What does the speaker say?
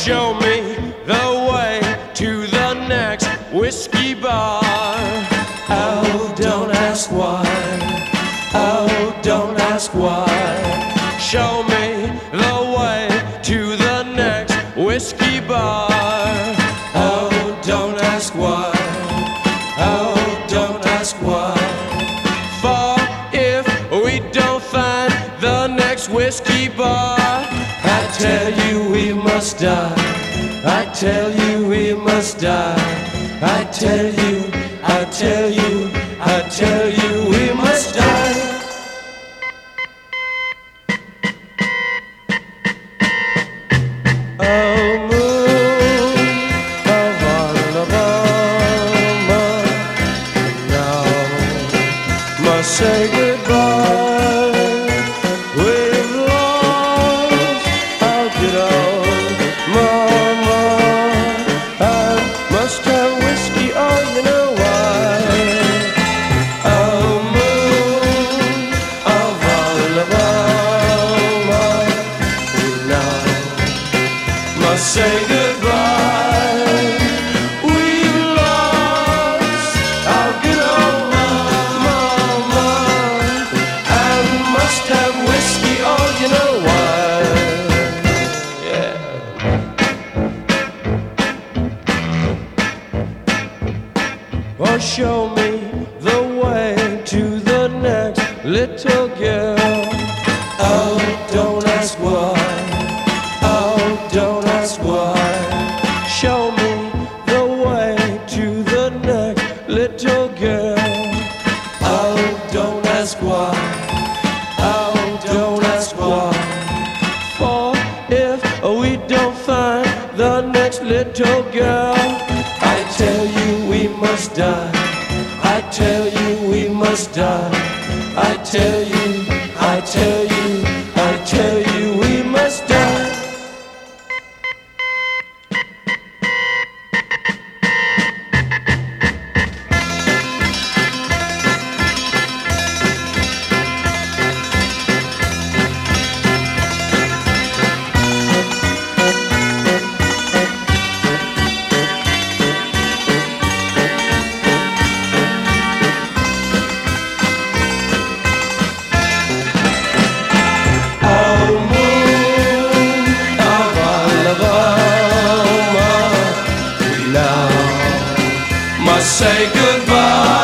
show me the way to the next whiskey bar. Oh, don't ask why. Oh, don't ask why. Show me the way to the next whiskey bar. Oh, don't ask why. Oh, don't ask why. For if we don't find the next whiskey bar, I tell you we must die. I tell you we must die. I tell you, I tell you, I tell you we must die. Oh, moon of Alabama, now must say goodbye. We've lost our good old mama. I must have whiskey, oh, you know why. Oh, moon of Alabama, now must say goodbye. We've lost our good old mama, and must have whiskey, oh, you know why. Yeah. Or show me the way to the next little girl. Oh, don't ask why. Oh, don't ask why. Show me the way to the next little girl. Oh, don't ask why. Oh, don't ask why. For if we don't find the next little girl, I tell you we must die. I tell you we must die. I tell you, I tell you, I tell you we must die. Oh, moon of Alabama, we now must say goodbye.